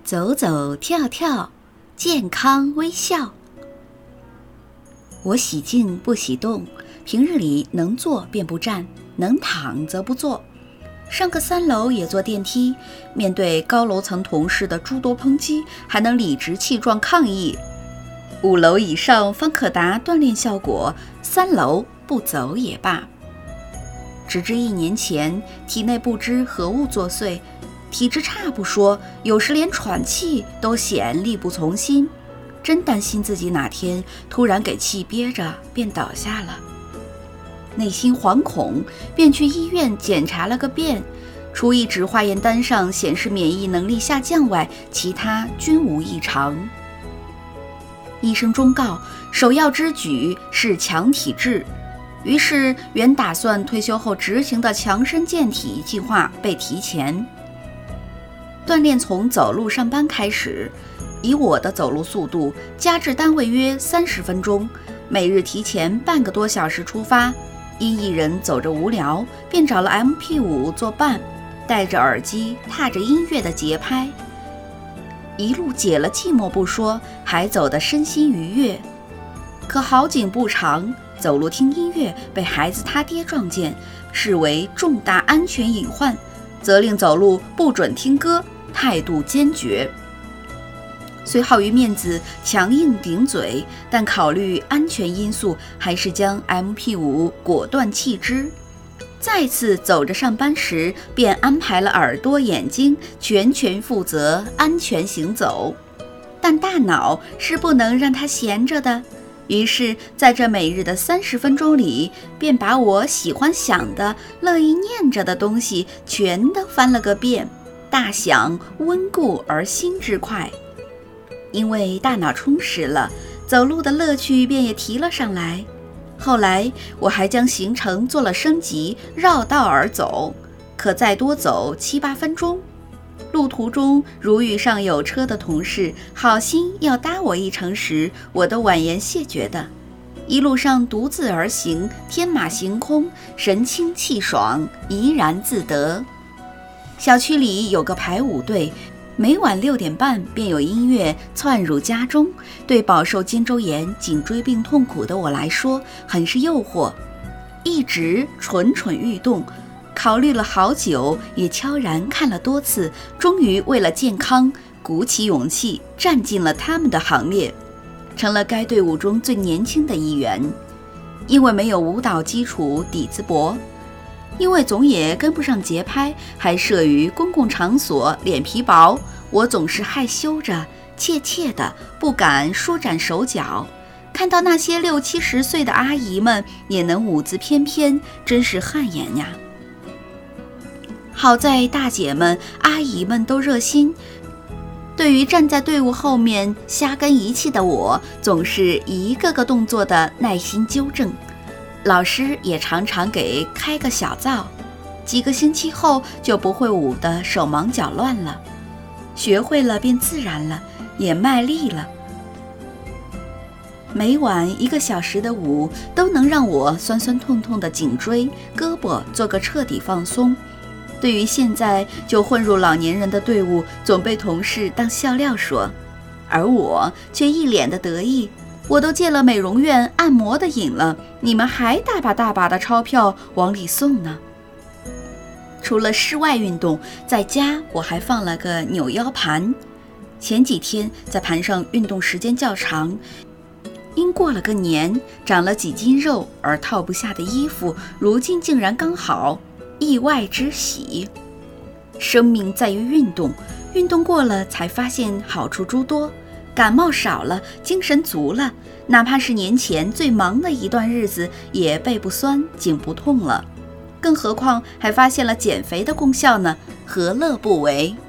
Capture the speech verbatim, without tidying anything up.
走走跳跳，健康微笑。我喜静不喜动，平日里能坐便不站，能躺则不坐。上个三楼也坐电梯，面对高楼层同事的诸多抨击，还能理直气壮抗议。五楼以上方可达锻炼效果，三楼不走也罢。直至一年前，体内不知何物作祟，体质差不说，有时连喘气都显力不从心，真担心自己哪天突然给气憋着便倒下了。内心惶恐，便去医院检查了个遍，除一纸化验单上显示免疫能力下降外，其他均无异常。医生忠告，首要之举是强体质，于是原打算退休后执行的强身健体计划被提前。锻炼从走路上班开始，以我的走路速度，加至单位约三十分钟，每日提前半个多小时出发。因一人走着无聊，便找了 M P 五 作伴，戴着耳机，踏着音乐的节拍，一路解了寂寞不说，还走得身心愉悦。可好景不长，走路听音乐被孩子他爹撞见，视为重大安全隐患，责令走路不准听歌，态度坚决。虽好于面子强硬顶嘴，但考虑安全因素，还是将 M P 五 果断弃之。再次走着上班时，便安排了耳朵眼睛全权负责安全行走，但大脑是不能让它闲着的。于是在这每日的三十分钟里，便把我喜欢想的、乐意念着的东西全都翻了个遍，大想温故而新之快。因为大脑充实了，走路的乐趣便也提了上来。后来我还将行程做了升级，绕道而走，可再多走七八分钟。路途中如遇上有车的同事好心要搭我一程时，我都婉言谢绝的。一路上独自而行，天马行空，神清气爽，怡然自得。小区里有个排舞队，每晚六点半便有音乐窜入家中，对饱受肩周炎、颈椎病痛苦的我来说，很是诱惑。一直蠢蠢欲动，考虑了好久，也悄然看了多次，终于为了健康，鼓起勇气站进了他们的行列，成了该队伍中最年轻的一员。因为没有舞蹈基础，底子薄。因为总也跟不上节拍，还摄于公共场所，脸皮薄，我总是害羞着，怯怯的，不敢舒展手脚。看到那些六七十岁的阿姨们也能舞姿翩翩，真是汗颜呀。好在大姐们、阿姨们都热心，对于站在队伍后面瞎跟一气的我，总是一个个动作的耐心纠正。老师也常常给开个小灶，几个星期后就不会舞得手忙脚乱了，学会了便自然了，也卖力了。每晚一个小时的舞，都能让我酸酸痛痛的颈椎、胳膊做个彻底放松。对于现在就混入老年人的队伍，总被同事当笑料说，而我却一脸的得意。我都借了美容院按摩的瘾了，你们还大把大把的钞票往里送呢。除了室外运动，在家我还放了个扭腰盘。前几天在盘上运动时间较长，因过了个年长了几斤肉而套不下的衣服，如今竟然刚好，意外之喜。生命在于运动，运动过了才发现好处诸多。感冒少了，精神足了，哪怕是年前最忙的一段日子，也背不酸，颈不痛了。更何况还发现了减肥的功效呢，何乐不为？